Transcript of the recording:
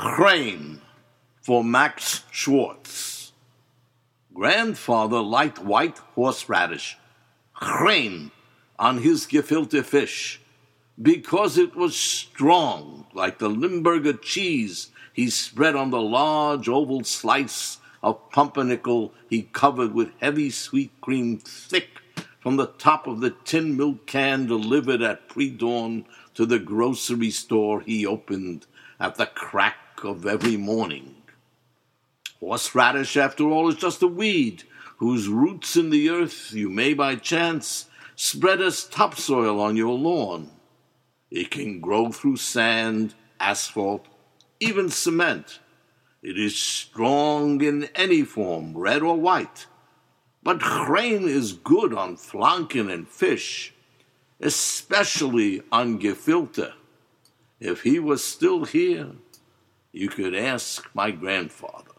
Crane for Max Schwartz. Grandfather liked white horseradish, crane, on his gefilte fish, because it was strong, like the Limburger cheese he spread on the large oval slice of pumpernickel he covered with heavy sweet cream thick from the top of the tin milk can delivered at pre-dawn to the grocery store he opened at the crack of every morning. Horseradish, after all, is just a weed whose roots in the earth you may by chance spread as topsoil on your lawn. It can grow through sand, asphalt, even cement. It is strong in any form, red or white. But crane is good on flanken and fish, especially on gefilte. If he was still here, you could ask my grandfather.